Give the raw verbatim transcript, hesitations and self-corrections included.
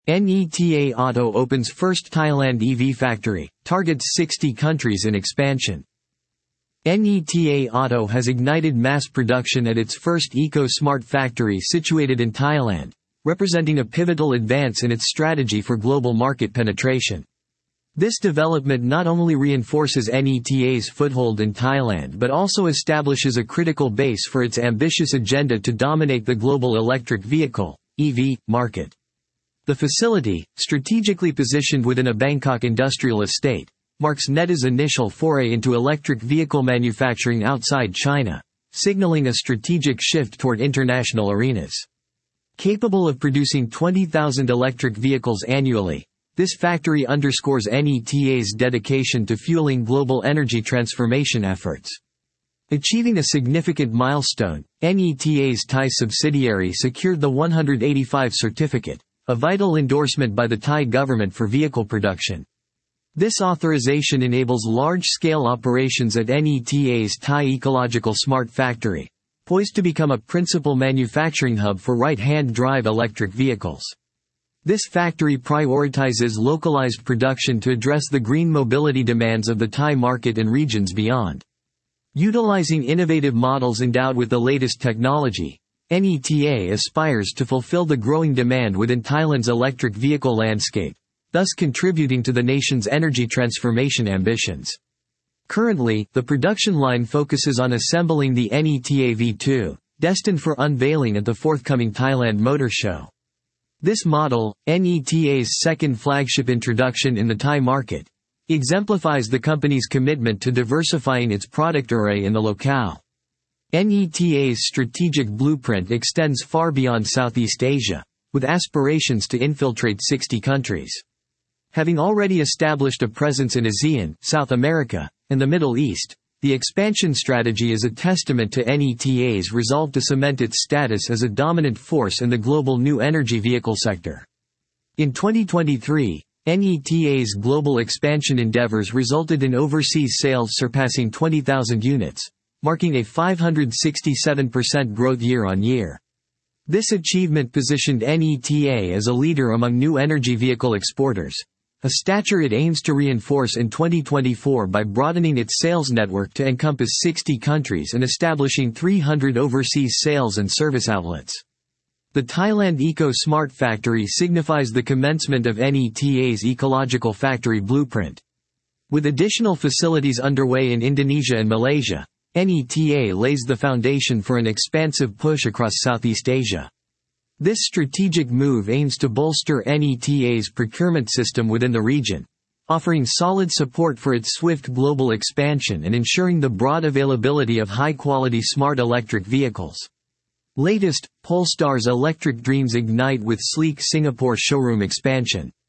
NETA Auto opens first Thailand E V factory, targets sixty countries in expansion. NETA Auto has ignited mass production at its first eco-smart factory situated in Thailand, representing a pivotal advance in its strategy for global market penetration. This development not only reinforces NETA's foothold in Thailand but also establishes a critical base for its ambitious agenda to dominate the global electric vehicle (E V) market. The facility, strategically positioned within a Bangkok industrial estate, marks NETA's initial foray into electric vehicle manufacturing outside China, signaling a strategic shift toward international arenas. Capable of producing twenty thousand electric vehicles annually, this factory underscores NETA's dedication to fueling global energy transformation efforts. Achieving a significant milestone, NETA's Thai subsidiary secured the one hundred eighty-five certificate, a vital endorsement by the Thai government for vehicle production. This authorization enables large-scale operations at NETA's Thai Ecological Smart Factory, poised to become a principal manufacturing hub for right-hand drive electric vehicles. This factory prioritizes localized production to address the green mobility demands of the Thai market and regions beyond. Utilizing innovative models endowed with the latest technology, NETA aspires to fulfill the growing demand within Thailand's electric vehicle landscape, thus contributing to the nation's energy transformation ambitions. Currently, the production line focuses on assembling the NETA V two, destined for unveiling at the forthcoming Thailand Motor Show. This model, NETA's second flagship introduction in the Thai market, exemplifies the company's commitment to diversifying its product array in the locale. NETA's strategic blueprint extends far beyond Southeast Asia, with aspirations to infiltrate sixty countries. Having already established a presence in ASEAN, South America, and the Middle East, the expansion strategy is a testament to NETA's resolve to cement its status as a dominant force in the global new energy vehicle sector. In twenty twenty-three, NETA's global expansion endeavors resulted in overseas sales surpassing twenty thousand units, marking a five hundred sixty-seven percent growth year-on-year. This achievement positioned NETA as a leader among new energy vehicle exporters, a stature it aims to reinforce in twenty twenty-four by broadening its sales network to encompass sixty countries and establishing three hundred overseas sales and service outlets. The Thailand Eco Smart Factory signifies the commencement of NETA's ecological factory blueprint. With additional facilities underway in Indonesia and Malaysia, NETA lays the foundation for an expansive push across Southeast Asia. This strategic move aims to bolster NETA's procurement system within the region, offering solid support for its swift global expansion and ensuring the broad availability of high-quality smart electric vehicles. Latest, Polestar's Electric Dreams ignite with sleek Singapore showroom expansion.